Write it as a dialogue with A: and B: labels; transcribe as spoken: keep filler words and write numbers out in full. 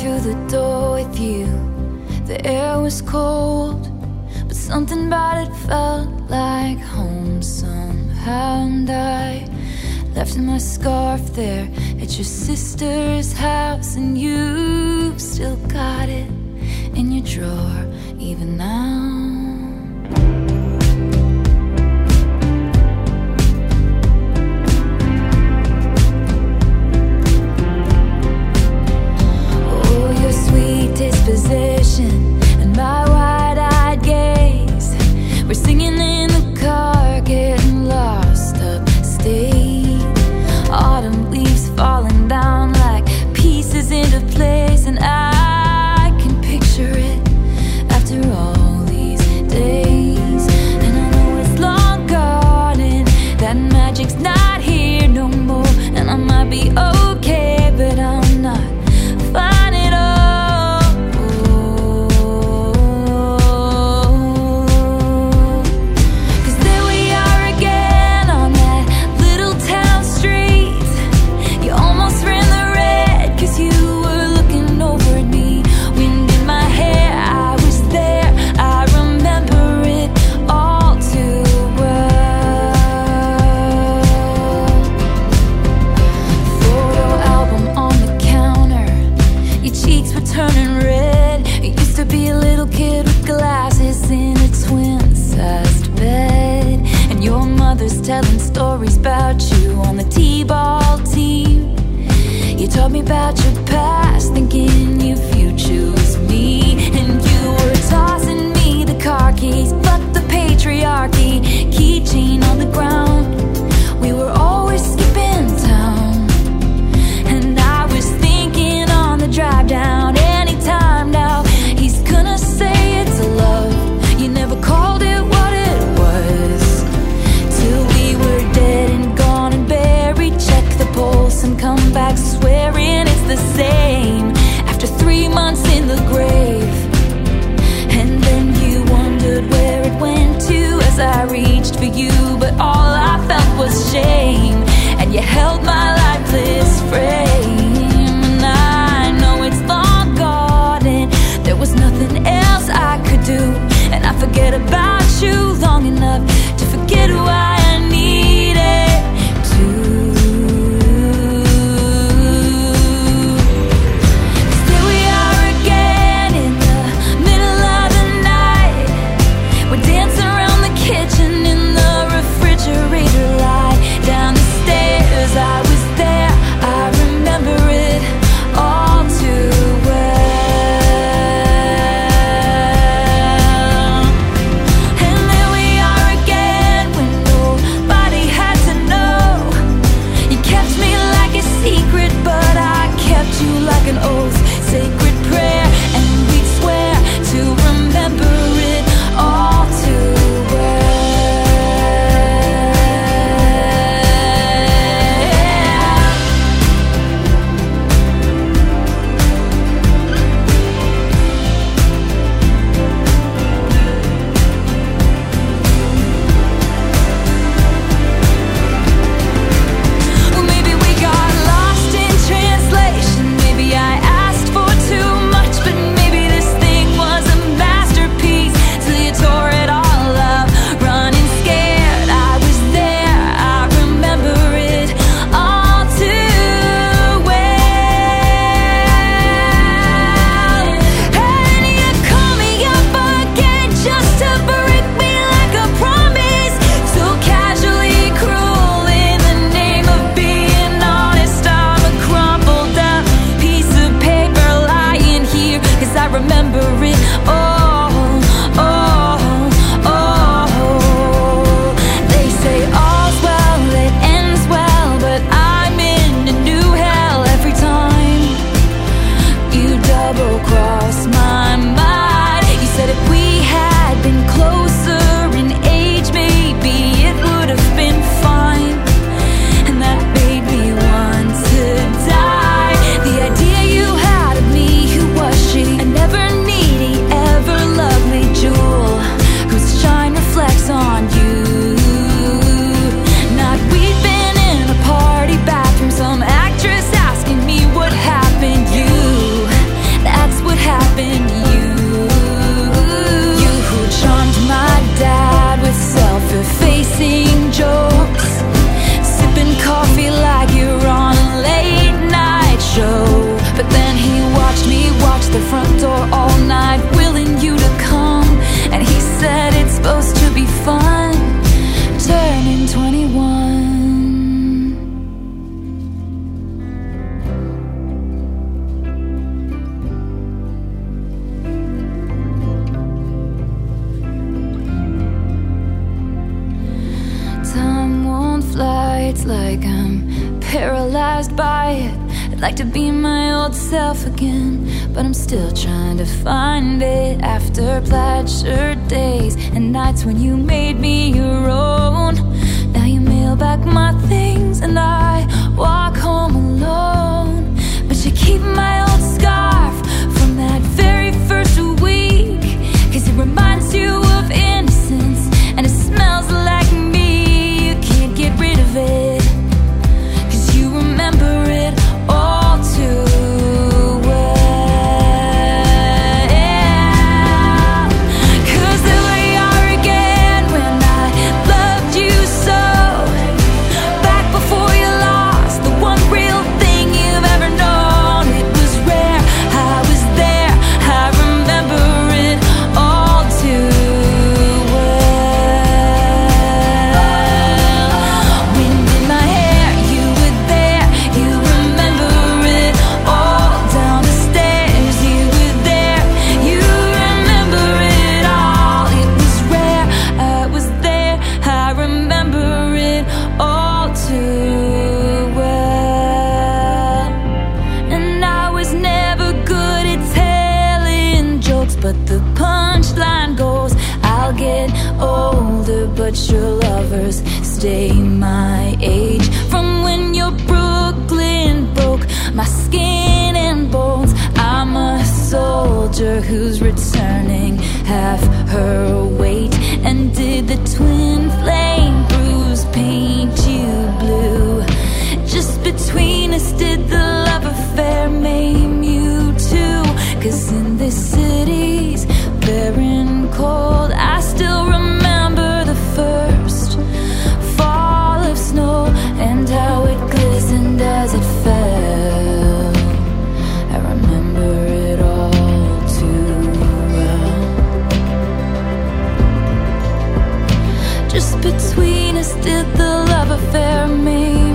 A: through the door with you. The air was cold, but something about it felt like home somehow. And I left my scarf there at your sister's house, and you still got it in your drawer even now. Disposition and my wide-eyed gaze, we're singing in the car, getting lost upstate. Autumn leaves falling down like pieces into place, and I can picture it after all these days. And I know it's long gone and that magic's not here no more, and I might be okay, but I'm not fine at all. Telling stories about you on the T-ball team. You told me about your past, thinking if you choose me. And you were tossing me the car keys, fuck the patriarchy, keychain on the ground. We were always skipping town, and I was thinking on the drive down, anytime now he's gonna say it's a love. You never called it what it was, till we were dead and gone and buried. Check the pulse and come back swearing it's the same after three months in the grave. And then you wondered where it went to as I reached for you, but all I felt was shame, and you held my lifeless frame. And I know it's long gone and there was nothing else I could do, and I forget about you long enough to forget who I needed to. 'Cause here we are again in the middle of the night. We're dancing around the kitchen in the refrigerator light. Down the stairs, I was there, I remember it all too well. And there we are again, window It's like I'm paralyzed by it. I'd like to be my old self again, but I'm still trying to find it. After plaid shirt days and nights when you made me your own, now you mail back my things and I walk home alone. But you keep my old scarf from that very first week, 'cause it reminds you of innocence and it smells like me. You can't get rid of it, 'cause you remember it all too well. 'Cause there we are again when I loved you so, back before you lost the one real thing you've ever known. It was rare, I was there, I remember it all too well. Wind in my hair, you were there, you remember it all. Down the stairs, you were there, you remember it all. It was rare, I was there, I remember it all too well. And I was never good at telling jokes, but the punchline goes, I'll get older, but your lovers stay my age. From when your Brooklyn broke my skin and bones, I'm a soldier who's returning half her weight. And did the twin flame bruise paint you blue? Just between us, did the love affair maim you too? 'Cause in this city's barren cold, I still remember the first fall of snow and how it glistened as it fell. I remember it all too well. Just between us, did the love affair maim